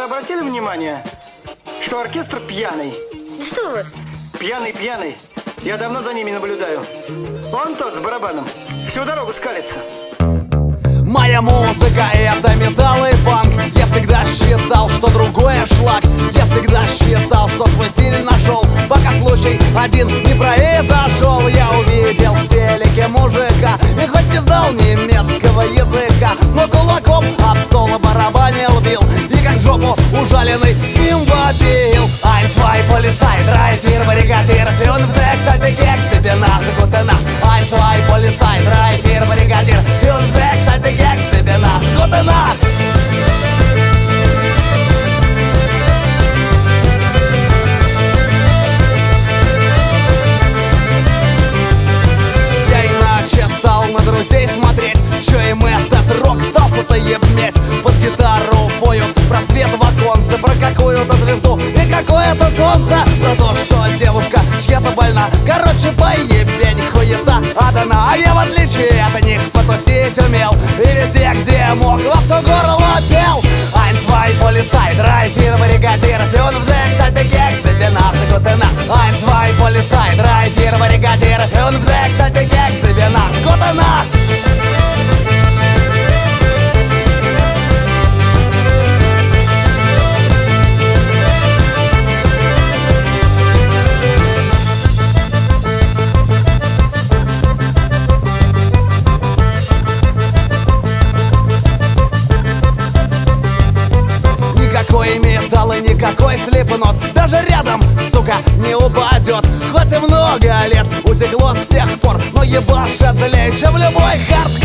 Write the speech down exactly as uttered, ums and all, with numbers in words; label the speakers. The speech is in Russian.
Speaker 1: вы обратили внимание, что оркестр пьяный?
Speaker 2: Что вы?
Speaker 1: Пьяный-пьяный. Я давно за ними наблюдаю. Он тот с барабаном. Всю дорогу скалится.
Speaker 3: Моя музыка — это металл и панк. Я всегда считал, что другое шлак. Я всегда считал, что свой стиль нашел, пока случай один не произошел. Я увидел в телеке мужика, и хоть не знал немецкого языка, но кулаком об стол барабанил, бил, и как в жопу ужаленный с ним вопил. Ein, zwei, полицай, drei, vier, бригадир, fünf, sechs, alte Keks, тебе нахуй, gute Nacht. Ein, zwei, полицай, drei, vier, бригадир, fünf, sechs, alte Keks, тебе нахуй, gute Nacht. Я иначе стал на друзей смотреть, что им этот рок стал что-то ебметь. Под гитару поют про свет в оконце, про какую-то звезду и какое-то солнце, про то, что девушка чья-то больна. Короче, поебень, хуета одна. А я в отличие от них потусить умел, и везде, где мог, во все горло пел. Ein, zwei, полицай, drei, vier, бригадир, fünf, sechs, alte Keks, тебе нахуй, gute Nacht. Ein, zwei, полицай, drei, vier, бригадир, fünf, sechs, alte Keks, тебе нахуй, gute Nacht. Никакой металл и никакой слепнот даже рядом, сука, не упадет. Хоть и много лет утекло с тех пор, но ебашит злее, чем любой хардкор.